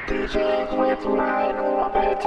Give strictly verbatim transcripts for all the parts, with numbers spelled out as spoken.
D J with my orbit.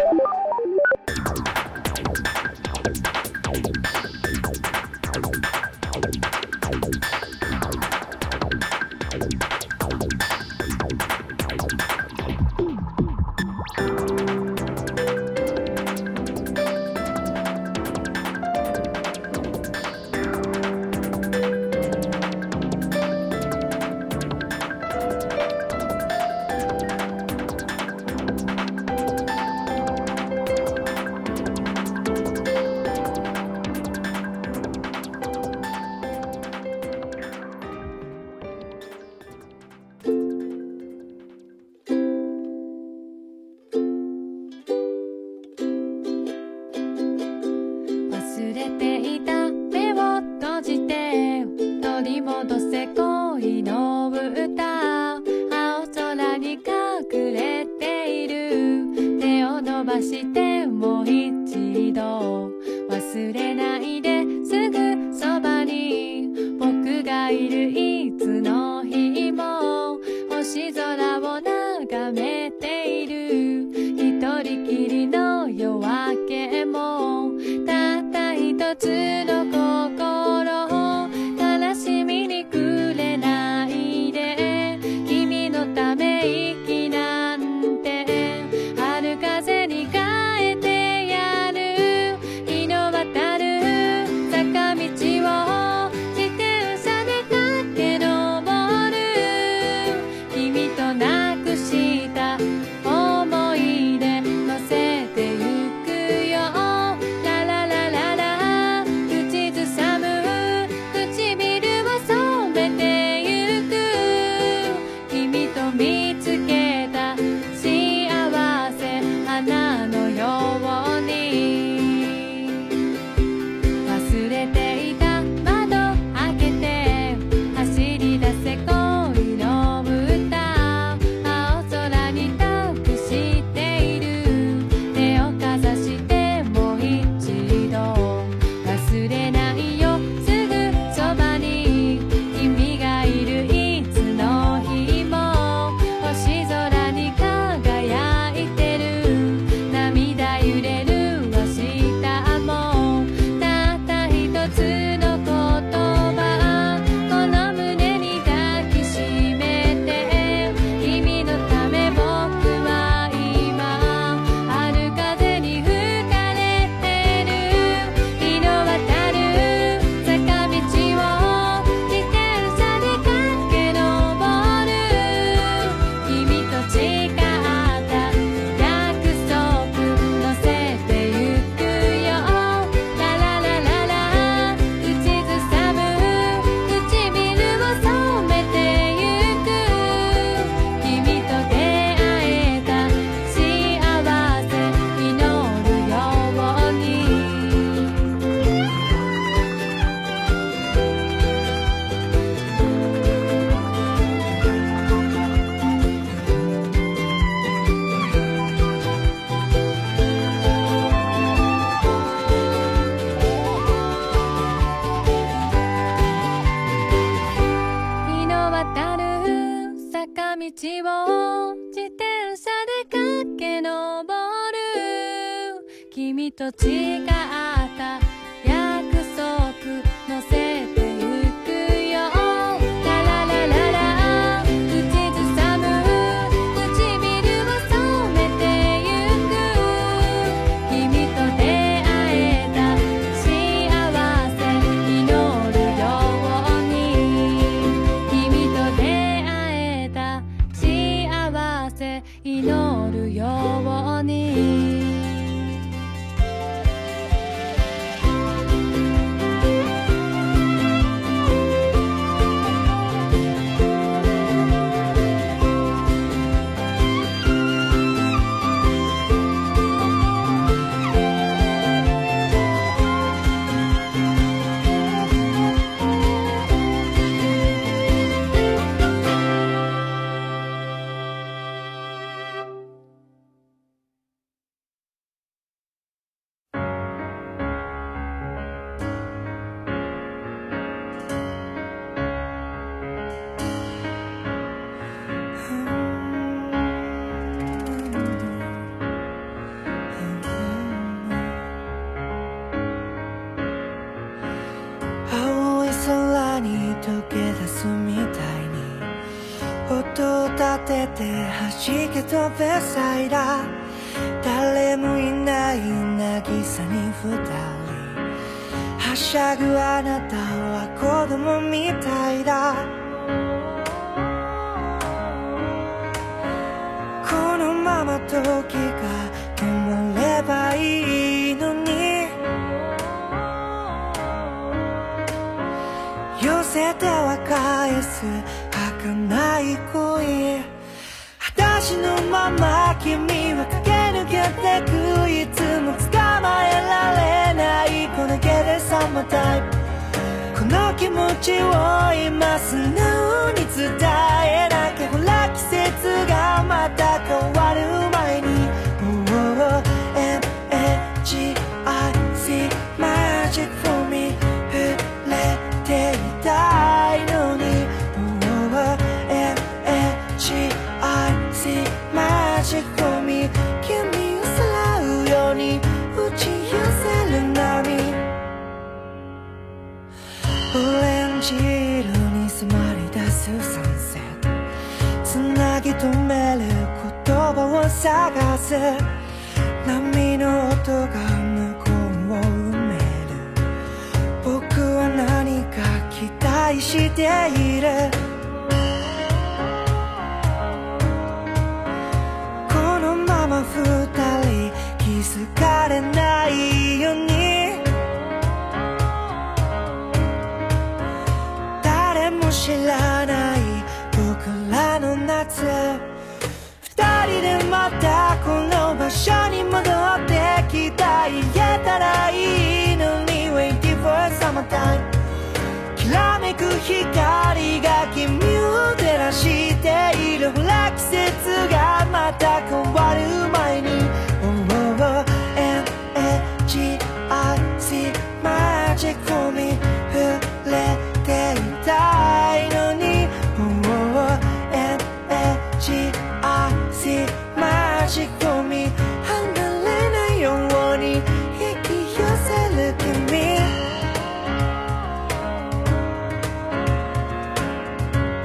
忘れていた目を閉じて取り戻せ恋の歌、青空に隠れている手を伸ばしてもう一度忘れないですぐそばに僕がいるいつの日も星空を眺めている一人きりの夜明けもたった一つの心を悲しみにくれないで君のため息なんて春風に変えてやる日の渡る坂道を自転車で駆け上る君となくした思い出乗せてゆくよラララララ口ずさむ唇を染めてゆく君と見つけた幸せ花のように忘れていた窓開けて走り出せ恋の歌、青空に託している手をかざしてもう一度忘れないよすぐそばに君がいるいつの日も星空に輝いてる涙揺れる明日もたった一つの言葉この胸に抱きしめて君のため僕は今春風に吹かれてる日の渡る坂道を自転車で駆け上る君と誓った約束乗せてゆくよラララララ口ずさむ唇を染めてゆく君と出会えた幸せ祈るように日の渡る坂道を自転車で駆け上る君と誓った約束乗せてゆくよラララララ口ずさむ唇を染めてゆく君と出会えた幸せ祈るように君と出会えた幸せ祈るようにを立てて弾け飛べサイダー、誰もいない渚に二人はしゃぐあなたは子供みたいだ。このまま時が止まればいいのに、寄せては返す儚い恋、裸足のまま君は駆け抜けてく、いつも捕まえられないこの毛でサマータイム、この気持ちを今素直に伝えなきゃ、ほら季節がまた変わる前に、oh, M A G I C magic for me 触れていたいのに、oh, M A G I C magic for me 君をさらうように打ち寄せる波、オレンジ色に染まり出すサンセット、つなぎ止める言葉を探す、波の音が向こうを埋める、僕は何か期待している、このまま二人気づかれないように、誰も知らない僕らの夏、二人でまたこの場所に戻ってきたい、言えたらいいのに Waiting for summertime、 きらめく光が君を照らしている、ほら季節がまた変わる前に、 oh, oh, M A G I C magic for me 触れていたいのに、 oh, M A G I C magic for me 離れないように引き寄せる君、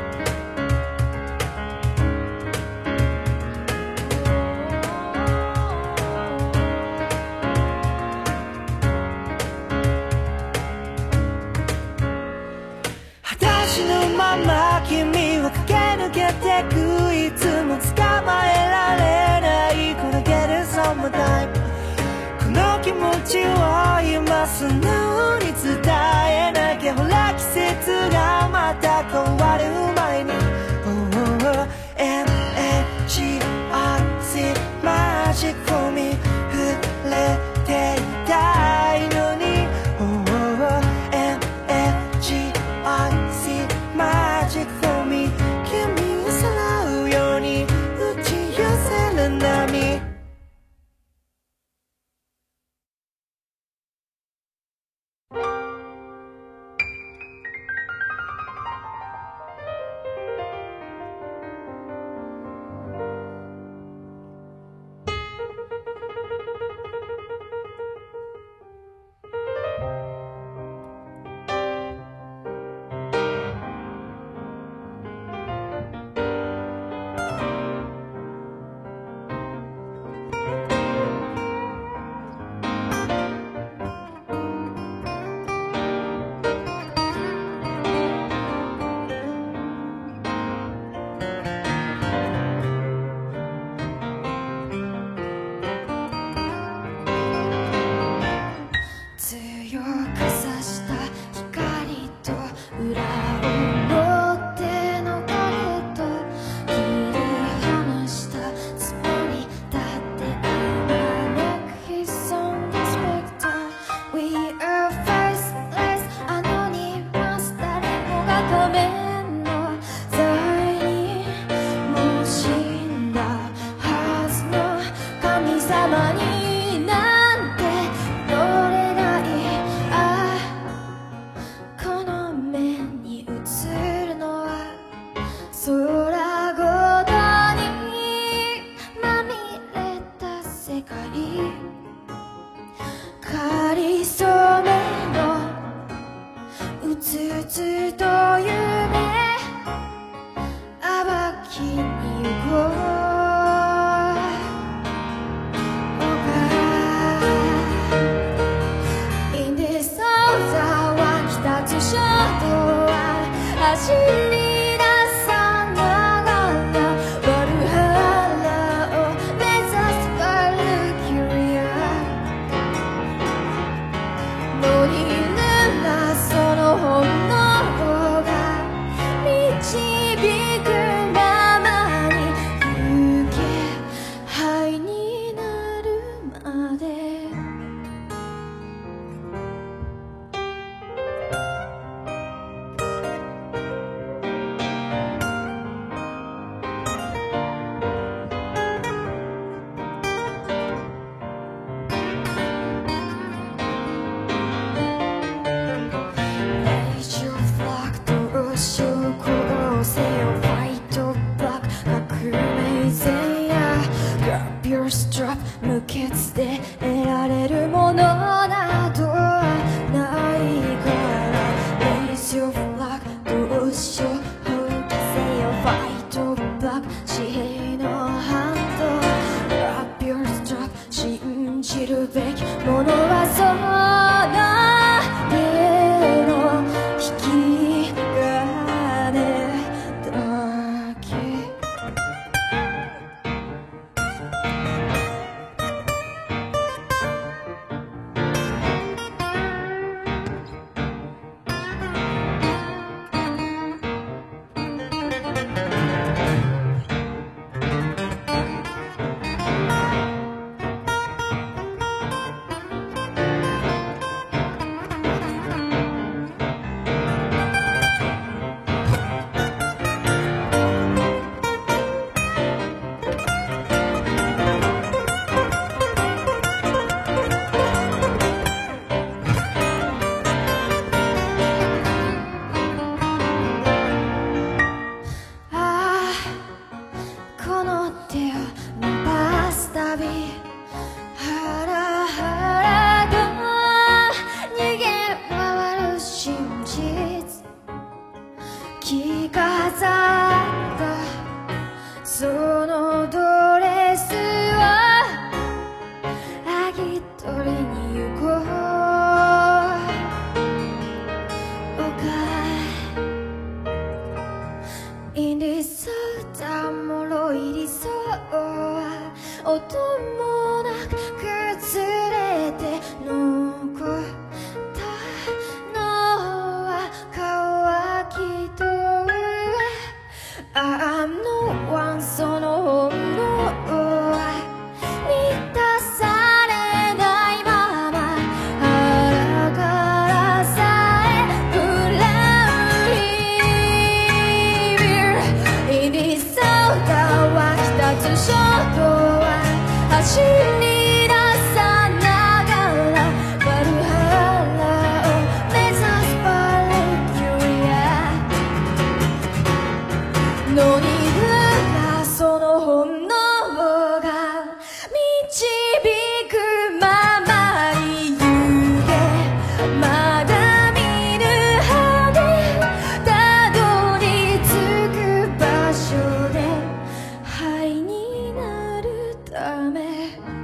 のハンド Up your strap 信じるべきものはその手の引き金だけ着飾ったそのドレスを剥ぎ取りに行こう Okay In this soda もろい理想は音もなく崩れて残ったのは乾きとI'm no one その本能は満たされないまま腹からさえフラウリービル In this soda は一つ衝動は走り出さながらバルハラを目指すバレキュリアのにその本能が導くままに行けまだ見ぬ葉でたどり着く場所で灰になるため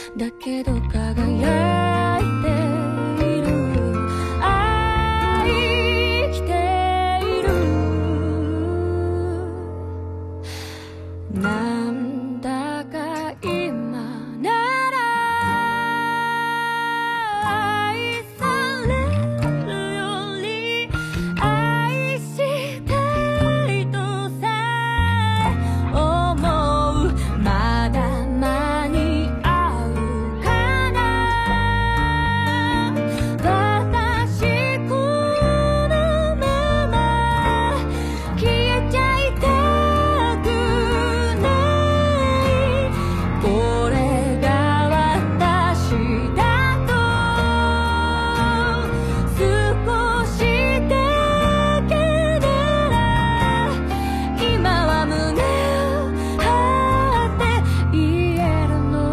だけど輝いている生きているなんだか今なら愛されるより愛したいとさえ思うまだ間に合うかな私このまま消えちゃいたくないこれが私だと少しだけなら今は胸を張って言えるの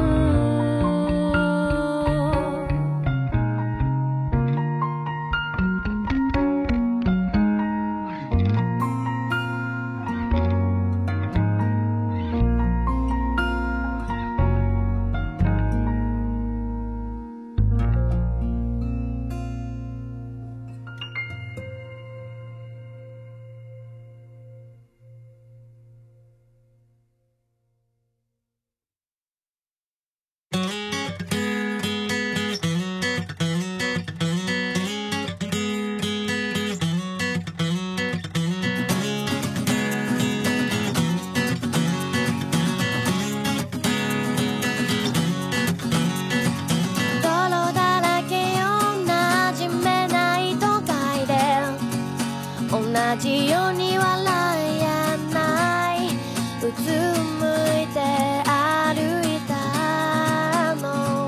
泥だらけよ馴染めない都会で同じように笑えないうつむいて歩いたの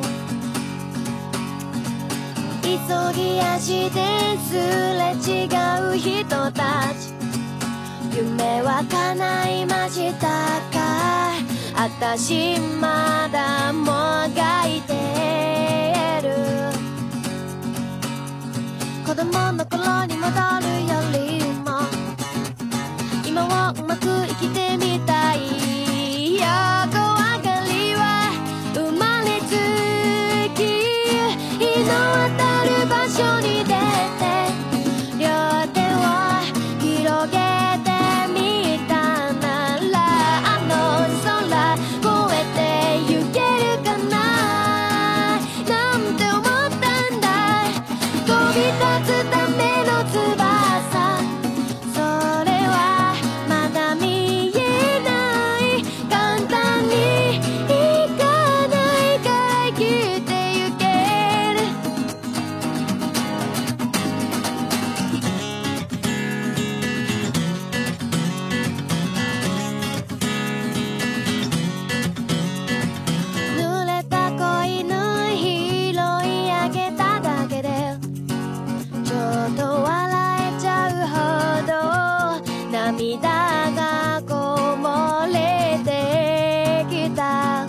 急ぎ足ですれ違う人たち夢は叶いましたか私まだもがいてる子供の頃に戻るよりも今をうまく生きてみたい横上がりは生まれつき日の当たる場所に出て両手を広げてみたならあの空越えて行けるかななんて思ったんだ飛び立つための翼それはまだ見えない簡単にいかないから生きてゆける濡れた子犬拾い上げただけでちょっと笑えちゃうほど涙がこぼれてきた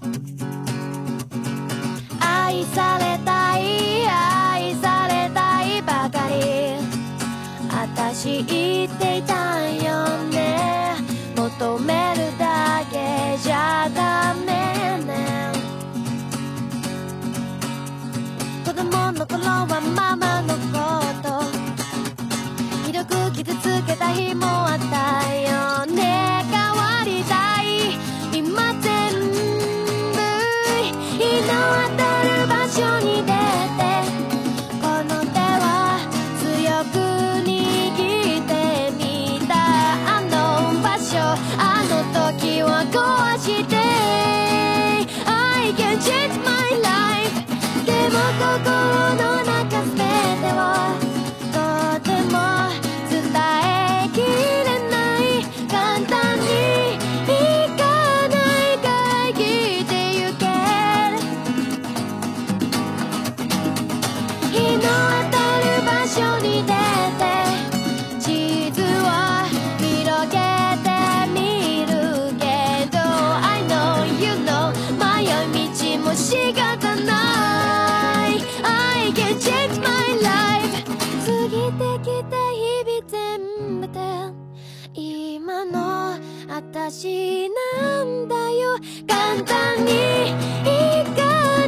愛されたい愛されたいばかり私言っていたよね求めるだけじゃダメね子供の頃はママのことひどく傷つけた日もあったよね変わりたい今全部日の当たる場所に出てこの手は強く握ってみたあの場所あの時を壊して I can change my life でも心の中全てをとても伝えきれない簡単にいかないから生きてゆける日の当たる場所に出て地図を広げてみるけど I know you know 迷い道も仕方ない I can change my life 過ぎてきた日々全部で今の私なんだよ簡単にいか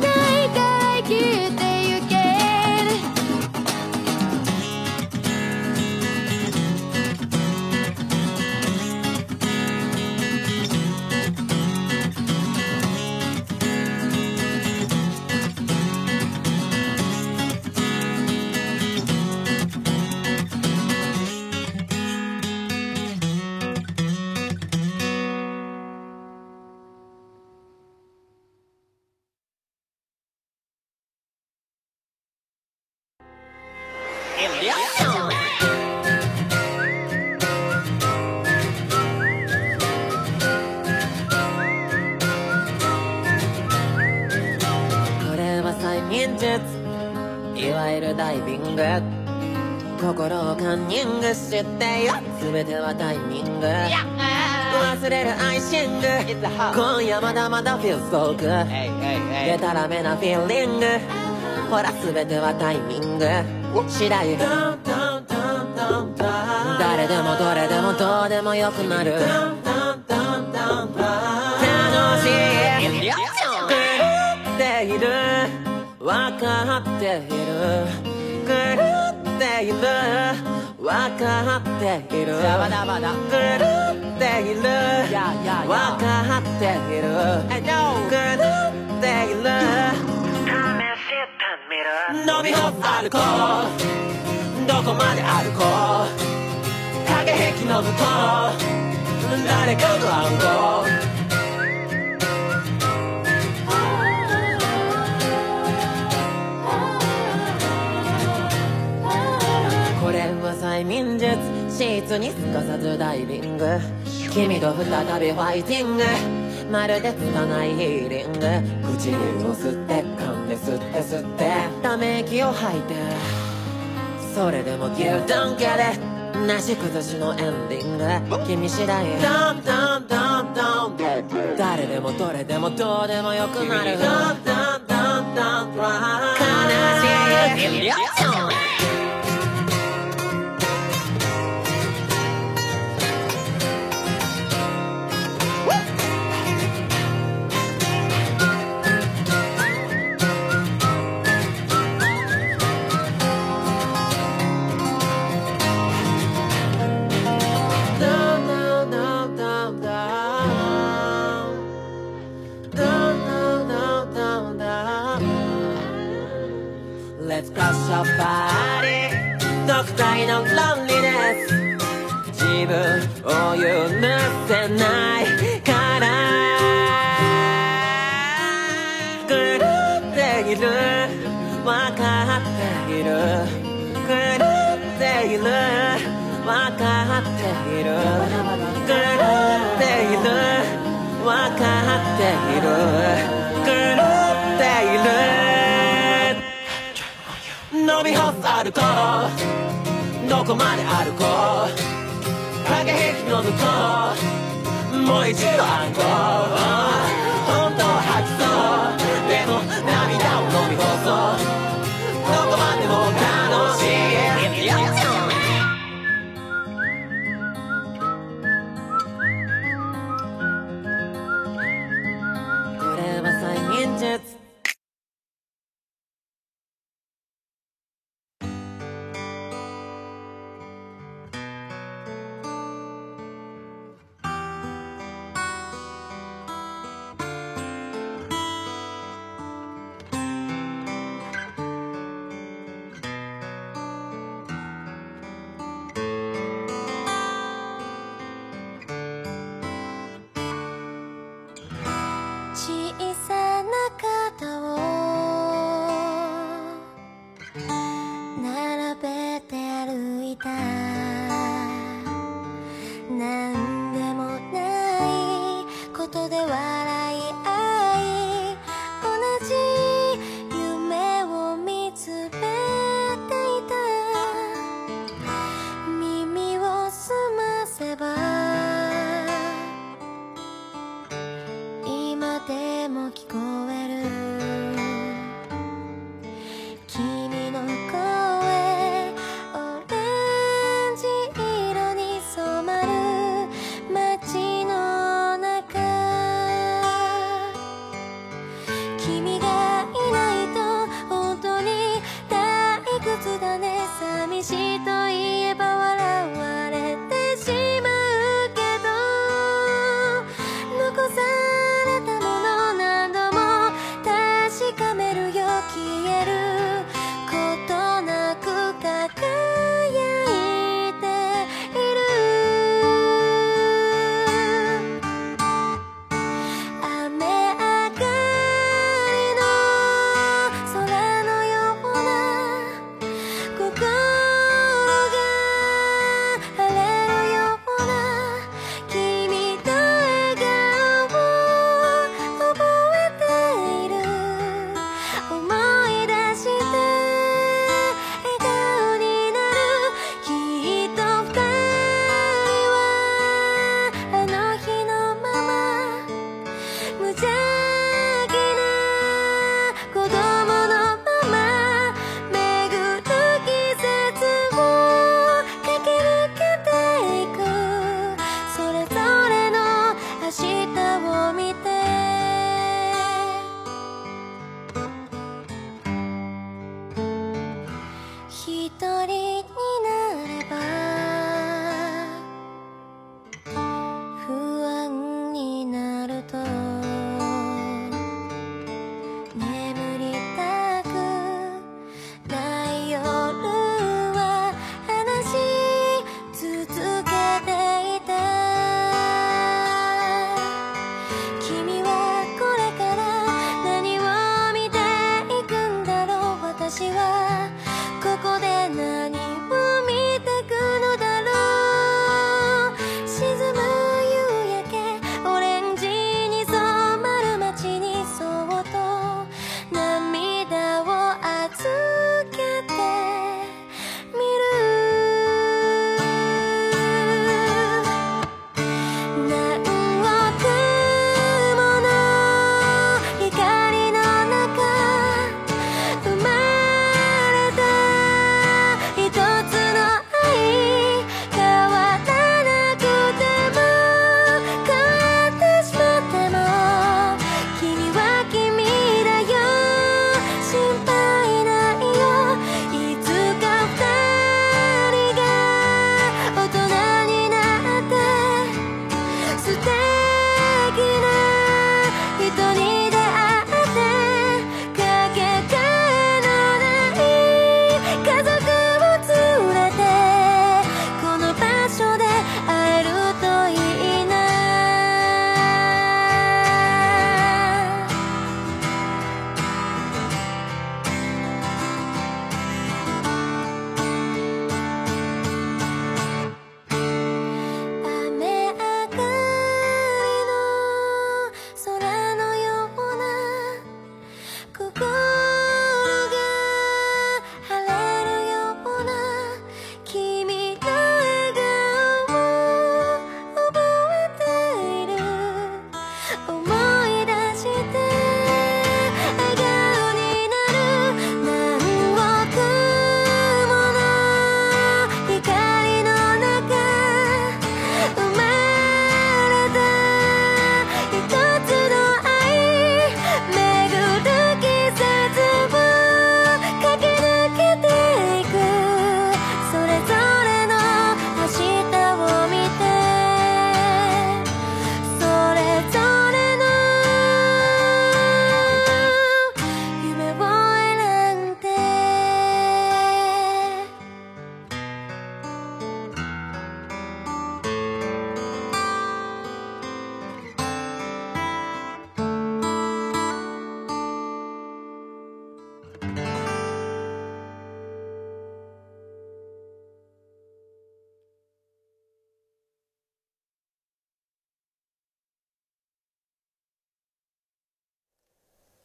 催眠術、いわゆるダイビング。心をカンニングしてよ、全てはタイミング。忘れるアイシング、今夜まだまだ feel so good。 でたらめなフィーリング、ほら全てはタイミング次第。誰でもどれでもどうでもよくなる。楽しい、狂っている、わかっている、狂っている、わかっている、狂っている、わかっている、狂っている、試してみる。飲み干すアルコール、どこまで歩こう、影壁の向こう、誰かと会おう。これは催眠術、シーツにすかさずダイビング。君と再びファイティング、まるで拙いヒーリング。唇を吸って噛んで吸って吸ってため息を吐いて、それでも You don't get it、 なし崩しのエンディング。君次第 Don't don't don't don't、 誰でもどれでもどうでもよくなる。 Don't don't don't don't cry、 悲しい、Let's crush your body、 独体のロンリネス、自分を許せないから狂っている、わかっている、狂っている、わかっている、狂っている、わかっている、狂っている。飲み干すアルコール、どこまで歩こう、影壁の向こう、もう一度アンコール。本当は吐きそう、でも涙を飲み干そう、どこまでも楽しい。これは催眠術。 心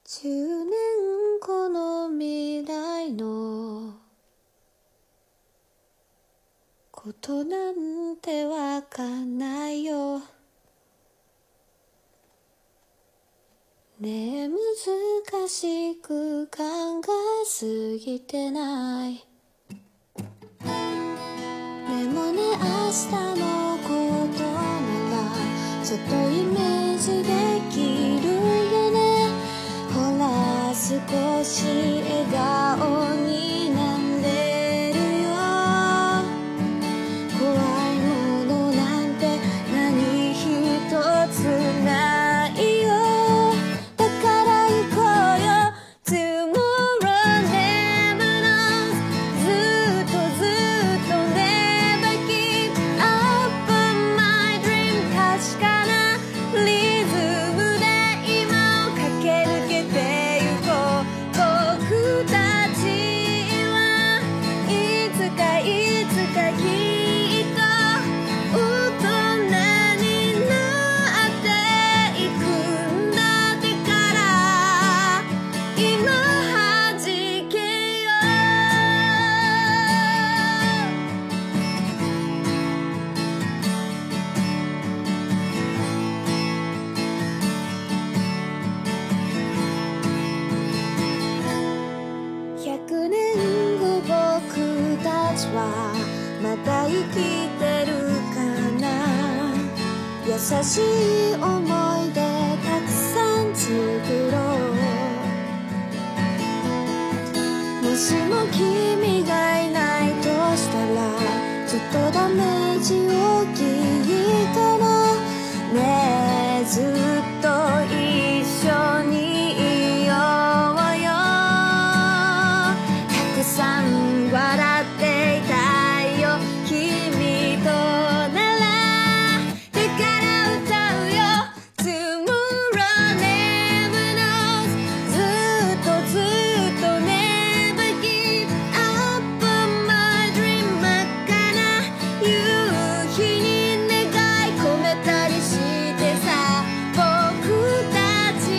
じゅうねんごの未来のことなんてわかんないよねえ難しく考えすぎてないでもね明日のことならちょっとイメージできるよねほら少し笑顔になんでるよ怖いものなんて何一つないよだから行こうよ Tomorrow never knows ずっとずっと Never give up on my dream 確かなリズムで今を駆け抜けてゆこう僕たちはいつかいつかきっと大人になっていくんだってから今はじけよひゃくねんご僕たちはまた生きてるかな優しい思い出たくさん作ろうもしも君がいないとしたらちょっとダメージ大きいかなねえずっと一緒にいようよたくさん笑っていたいよ君とならだから歌うよ Tomorrow never knows ずっとずっと Never give up on my dream 真っ赤な夕日に願い込めたりしてさ僕たち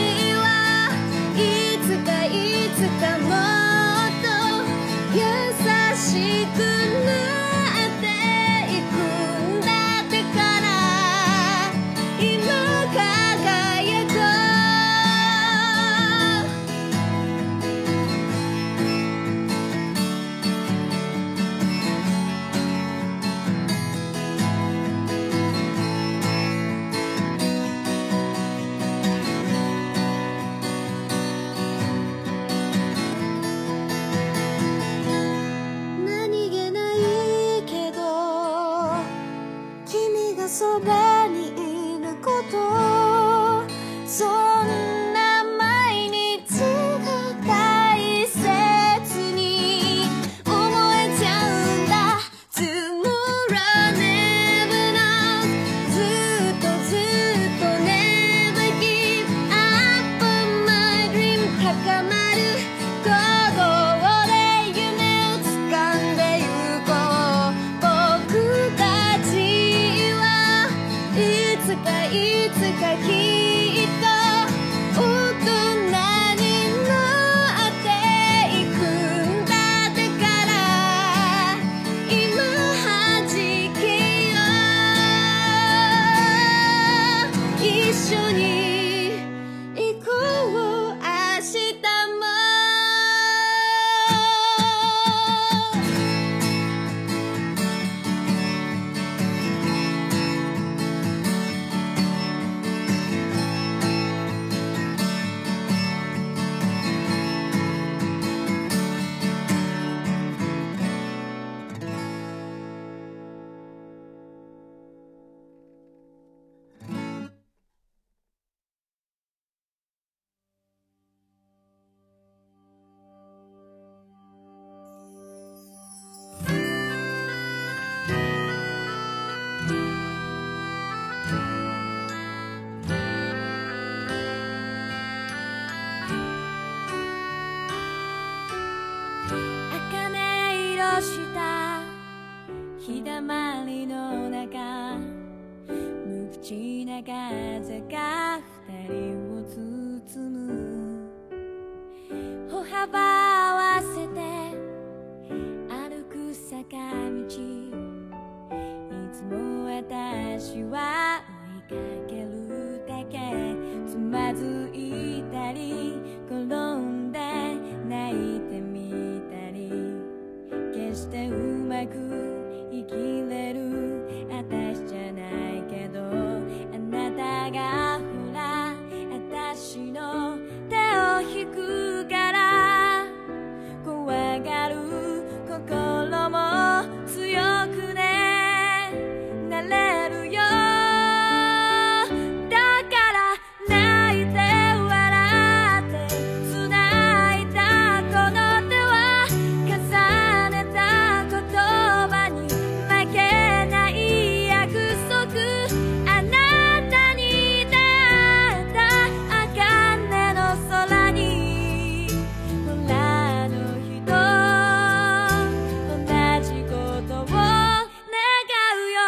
はいつかいつかもっと優しくなっていくんだってから今輝こう何気ないけど君がそばにいることそんな毎日が大切に思えちゃうんだ Tomorrow never knows ずっとずっと Never give up on my dream 高まる鼓動で夢を掴んでゆこう僕たちはいつかいつかきっと大人になっていくんだってから今はじけよう一緒に行こう明日も茜色した日だまりの中無口な風が二人を包むば合わせて歩く坂道、いつも私は追いかけるだけ、つまずいたり転んで泣いてみたり、決してうまく生きれる私じゃないけど、あなたがほら私の手を引くから、怖がる心も強くねなれるよ。だから泣いて笑って繋いだこの手は、重ねた言葉に負けない約束、あなたに出会えた茜の空に、空の人同じことを願うよ。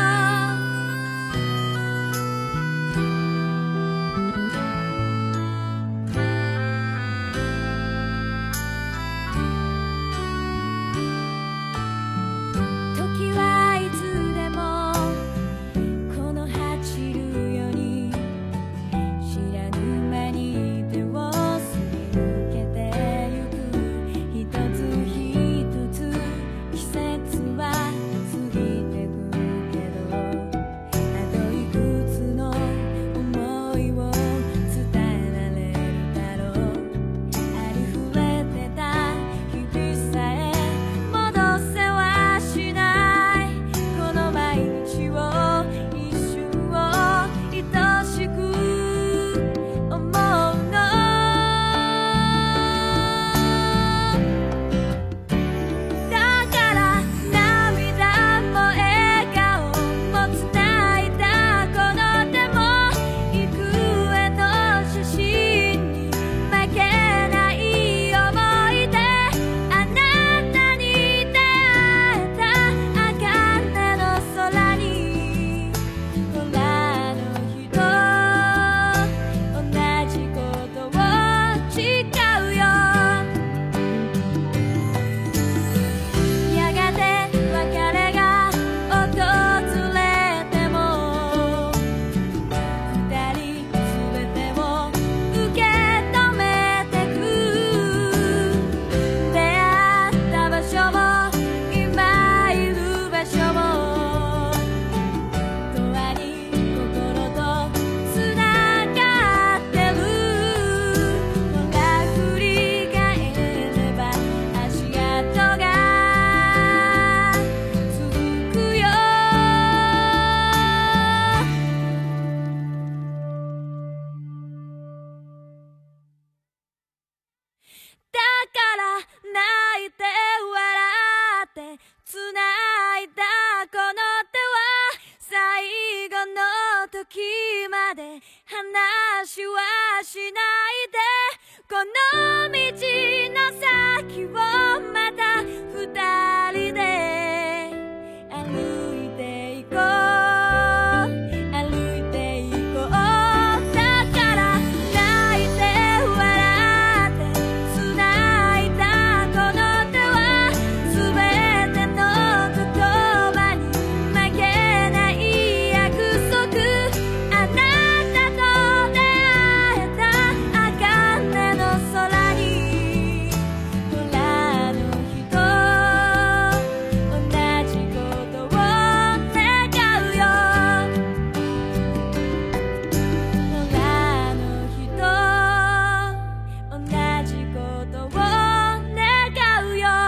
時はいつでもこの走るように、知らぬ間に手をすり抜けてゆく、一つ一つ季節は過ぎてくけど、あといくつの想いを伝えられるだろう。ありふれてた日々さえ戻せはしない、この毎日を一瞬を愛しく思うの。だから涙も笑顔も繋いだこの手も、幾重の写真に負けない想いで、あなたに出会えた茜の空に、空の人同じことを誓うよ。やがて別れが訪れても、二人すべてを受け止めてく、出会った場所も今いる場所も、永遠に心とつながってるのが、振り返れば足跡が続くよ。だから泣いて笑って繋いだこの手は、最後の時まで話はしないで、この道の先をまた二人で歩いていこう、歩いていこう。だから泣いて笑って繋いだこの手は、全ての言葉に負けない約束、あなたと出会えた茜の空に、空の人同じことを願うよ。空の人同じことを願うよ。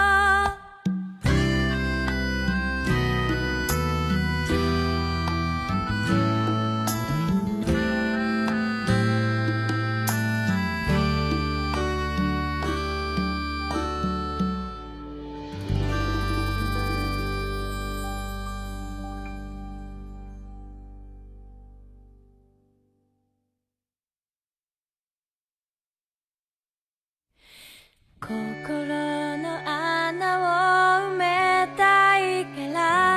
心の穴を埋めたいから、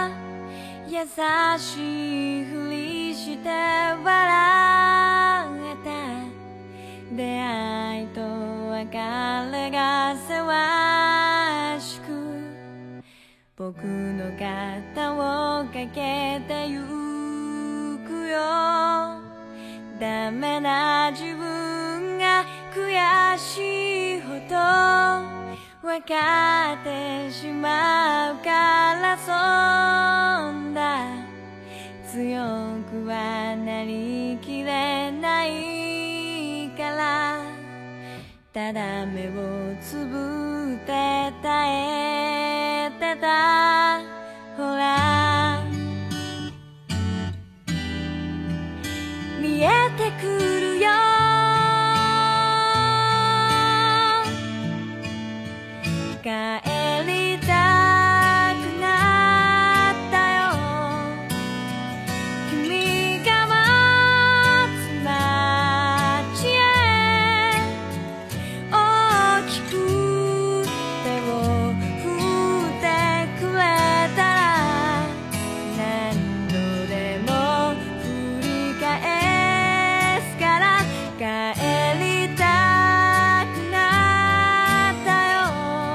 優しいふりして笑えた。出会いと別れがせわしく僕の肩をかけてゆくよ。ダメな自分が悔しいほど分かってしまうからそんな強くはなりきれないからただ目をつぶって耐えてた。ほら見えてくるよ帰りたくなったよ君が待つ街へ大きく手を振ってくれたら何度でも振り返すから帰りたくなったよ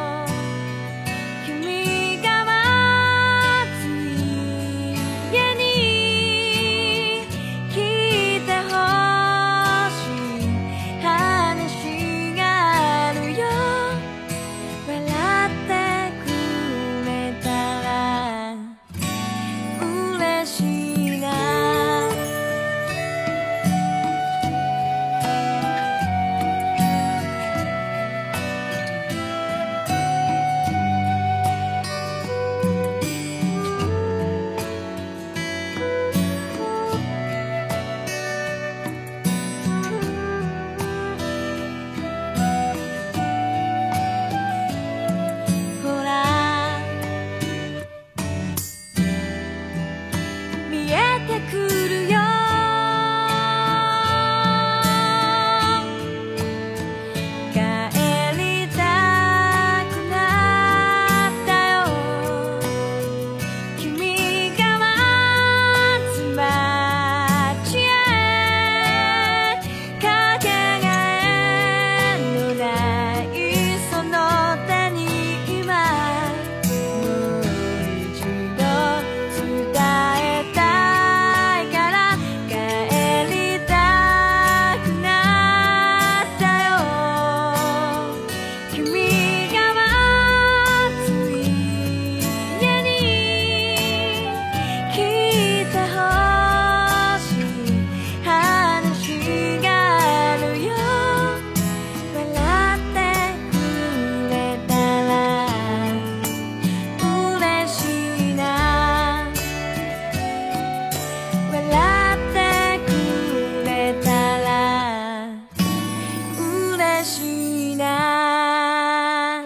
君が待つ家に来てほしい話があるよ笑ってくれたら嬉しいな。ほら見えてくるよ帰りたくなったよ君が待つ街へかけがえのないその手に今もう一度伝えたいから帰りたくなったよ君が待つ家に来てほしい話があるよ笑ってくれたら嬉しいな笑ってくれたら嬉しいな。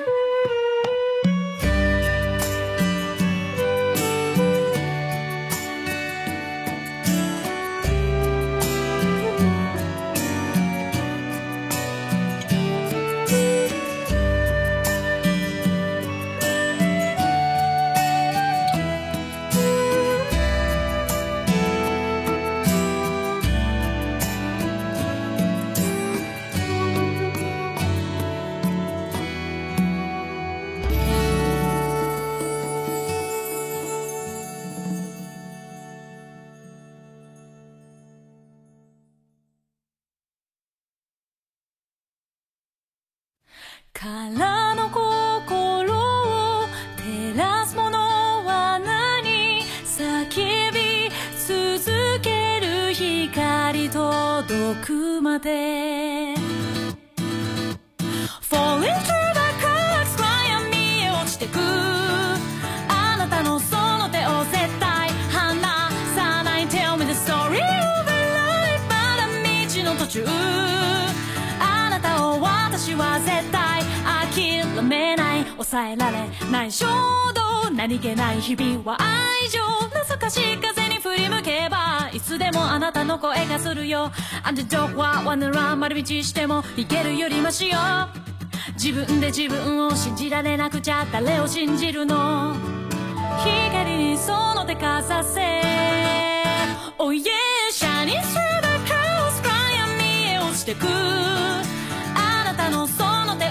空の心を照らすものは何叫び続ける光届くまで Fall into the cracks 暗闇へ落ちてくあなたのその手を絶対離さない Tell me the story of a life まだ道の途中あなたを私は絶対諦めない抑えられない衝動何気ない日々は愛情懐かしい風に振り向けばいつでもあなたの声がするよ Underdog はワンラン丸道してもいけるよりマシよ自分で自分を信じられなくちゃ誰を信じるの光にその手かざせ Oh yeah shining through the clouds 暗闇へ落ちてくあなたのその手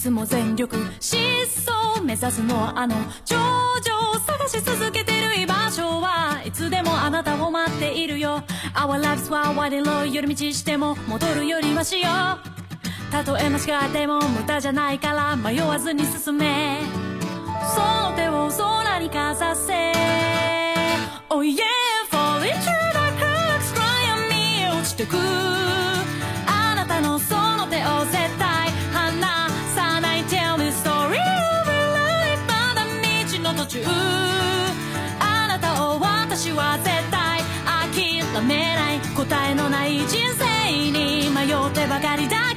つも全力疾走目指すのはあの頂上探し続けてる居場所はいつでもあなたを待っているよ Our lives are wide and low 寄り道しても戻るよりはしようたとえ間違っても無駄じゃないから迷わずに進めその手を空にかざせ Oh yeah fall into the cracks cry on me 落ちてくあなたのその手を絶対離さない Tell me story of your life まだ道の途中あなたを私は絶対諦めない答えのない人生に迷ってばかりだ